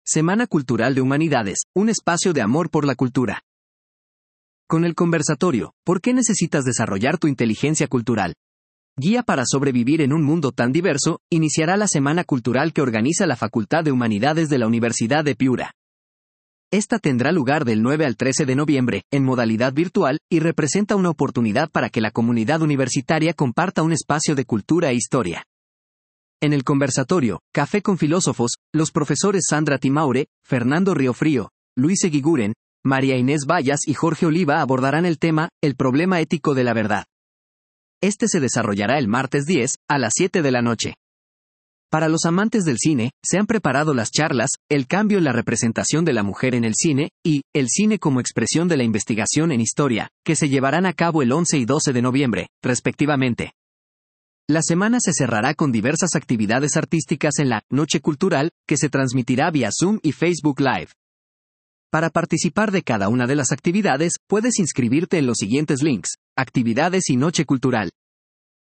Semana Cultural de Humanidades, un espacio de amor por la cultura. Con el conversatorio, ¿por qué necesitas desarrollar tu inteligencia cultural? Guía para sobrevivir en un mundo tan diverso, iniciará la Semana Cultural que organiza la Facultad de Humanidades de la Universidad de Piura. Esta tendrá lugar del 9 al 13 de noviembre, en modalidad virtual, y representa una oportunidad para que la comunidad universitaria comparta un espacio de cultura e historia. En el conversatorio, Café con Filósofos, los profesores Sandra Timaure, Fernando Riofrío, Luis Eguiguren, María Inés Vallas y Jorge Oliva abordarán el tema, el problema ético de la verdad. Este se desarrollará el martes 10, a las 7 de la noche. Para los amantes del cine, se han preparado las charlas, el cambio en la representación de la mujer en el cine, y, el cine como expresión de la investigación en historia, que se llevarán a cabo el 11 y 12 de noviembre, respectivamente. La semana se cerrará con diversas actividades artísticas en la Noche Cultural, que se transmitirá vía Zoom y Facebook Live. Para participar de cada una de las actividades, puedes inscribirte en los siguientes links: Actividades y Noche Cultural.